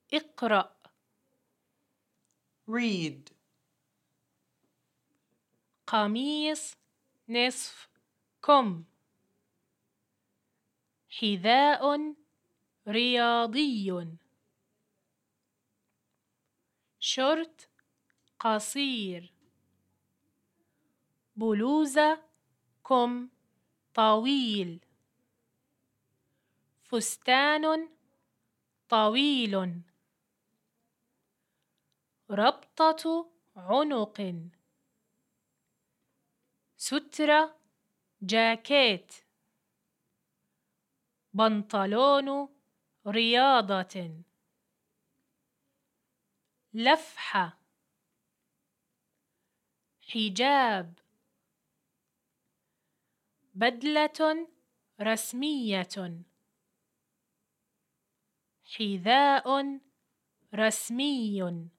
اقرأ. read. قميص نصف كم. حذاء رياضي. شورت قصير. بلوزة كم طويل. فستان طويل. ربطة عنق. سترة جاكيت. بنطلون رياضة. لفحة. حجاب. بدلة رسمية. حذاء رسمي.